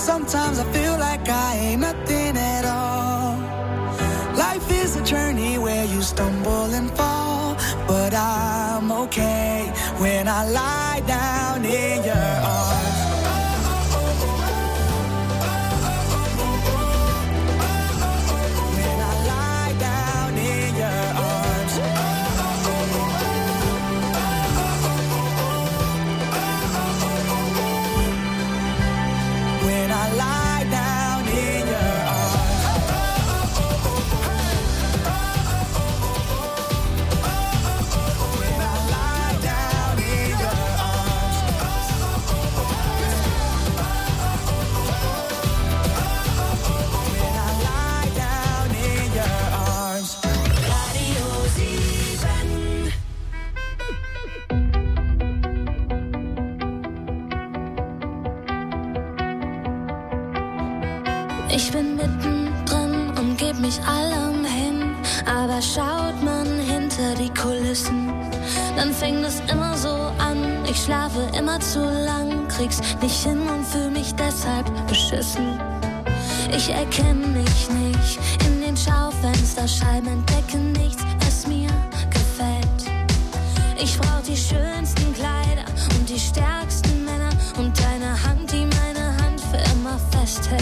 Sometimes I feel like I ain't nothing at all. Life is a journey where you stumble and fall, but I'm okay when I lie down in your arms. When I lie down in your arms. When I lie down in your Ich bin mittendrin und geb mich allem hin, aber schaut man hinter die Kulissen, dann fängt es immer so an. Ich schlafe immer zu lang, krieg's nicht hin und fühl mich deshalb beschissen. Ich erkenne mich nicht in den Schaufensterscheiben, entdecke nichts, was mir gefällt. Ich brauch die schönsten Kleider und die stärksten Männer und deine Hand, die meine Hand für immer festhält.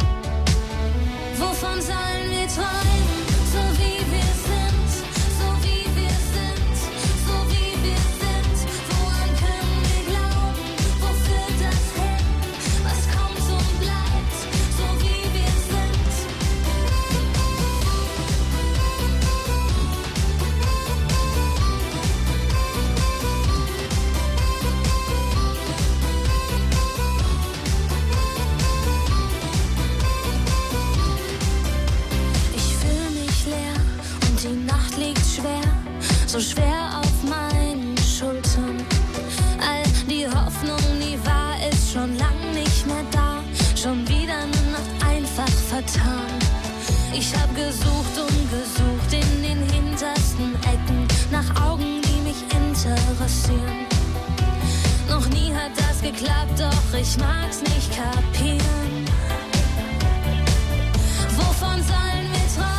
Wovon sollen wir träumen, so wie wir sind, so wie wir sind, so wie wir sind? Woran können wir glauben, wo führt das hin? Was kommt und bleibt, so wie wir sind? So schwer auf meinen Schultern. All die Hoffnung, die war, ist schon lang nicht mehr da. Schon wieder eine Nacht einfach vertan. Ich hab gesucht und gesucht in den hintersten Ecken nach Augen, die mich interessieren. Noch nie hat das geklappt, doch ich mag's nicht kapieren. Wovon sollen wir träumen?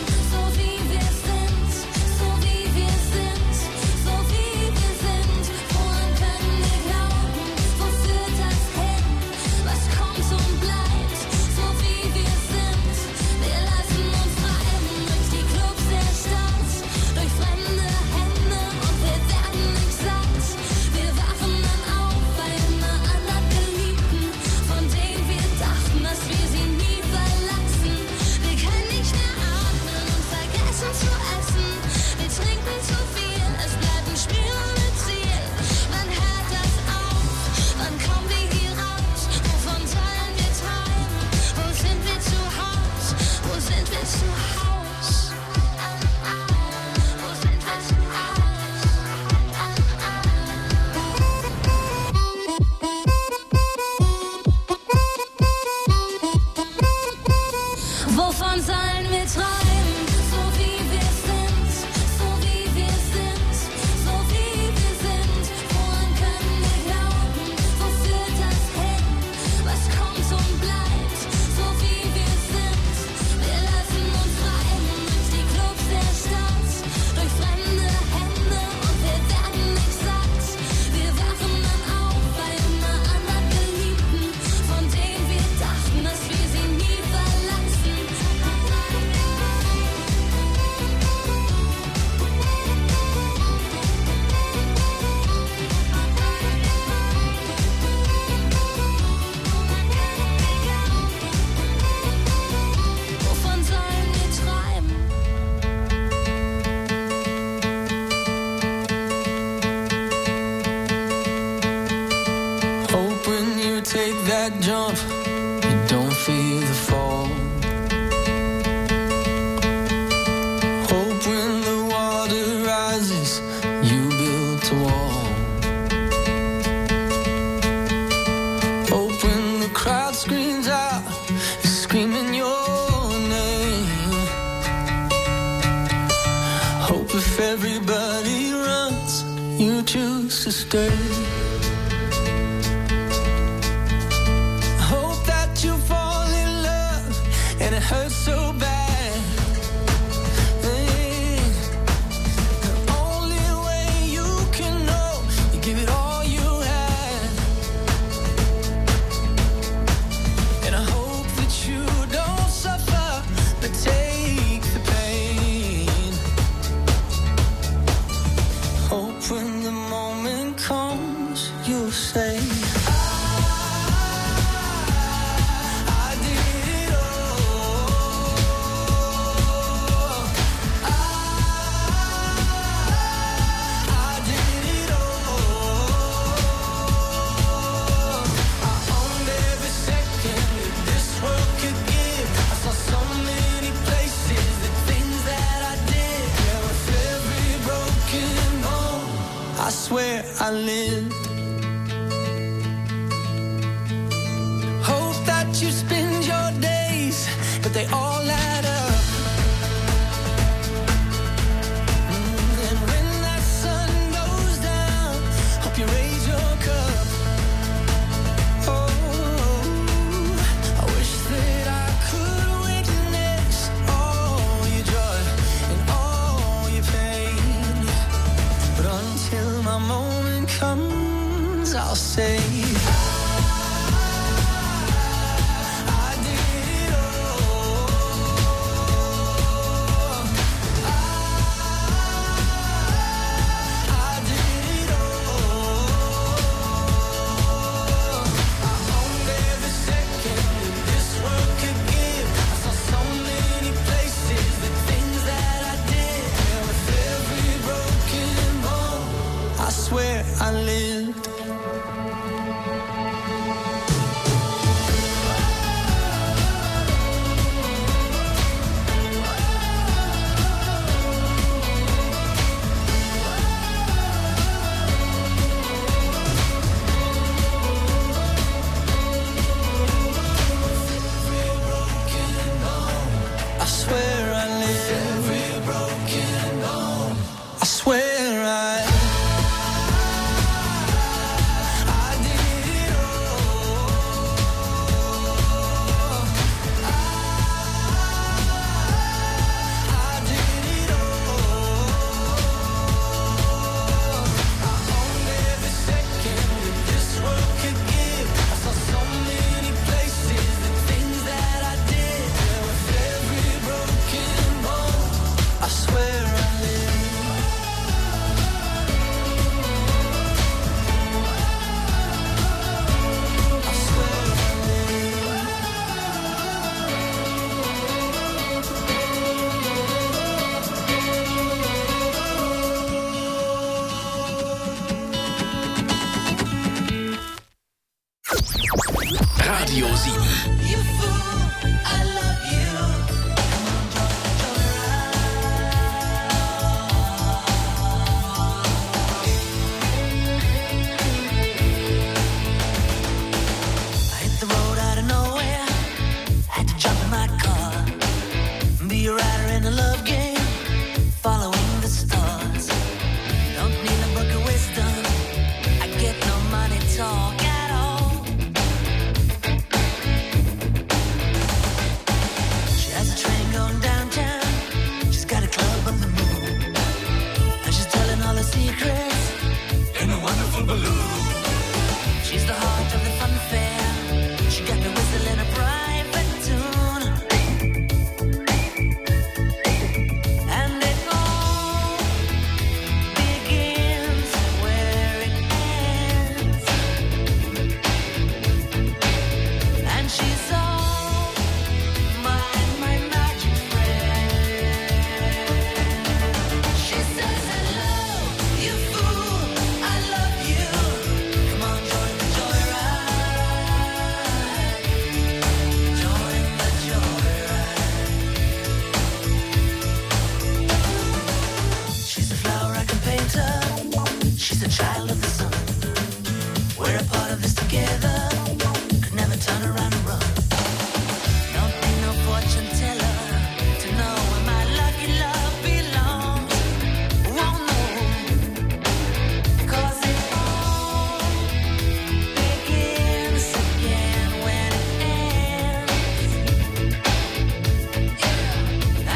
Jump, you don't feel the fall. Hope when the water rises, you build a wall. Hope when the crowd screams out, you're screaming your name. Hope if everybody runs, you choose to stay. You and it hurts so bad. The only way you can know, you give it all you had. And I hope that you don't suffer, but take the pain. Hope when the moment comes, you'll say, I swear I lived. Hope that you spend your days, but they all add up. And when that sun goes down, hope you raise your cup. Oh, I wish that I could witness all your joy and all your pain. But until my moment comes, I'll say, I did it all. I did it all. I owned every second that this world could give. I saw so many places, the things that I did. And with every broken bone, I swear I lived. I swear I lived. Every broken bone. I swear I did it all. I did it all. I owned every second that this world could give. I saw so many places, the things that I did. And with every broken bone, I swear I lived. I swear I lived. Radio 7. You fool, I love you. I hit the road out of nowhere. Had to jump in my car. Be a rider in a love game, following the stars. Don't need a book of wisdom. I get no money talk at all. She has a train going downtown. She's got a club on the moon, and she's telling all her secrets in a wonderful balloon. She's the heart of the fun fair. She got me whistling a private tune, and it all begins where it ends. And she's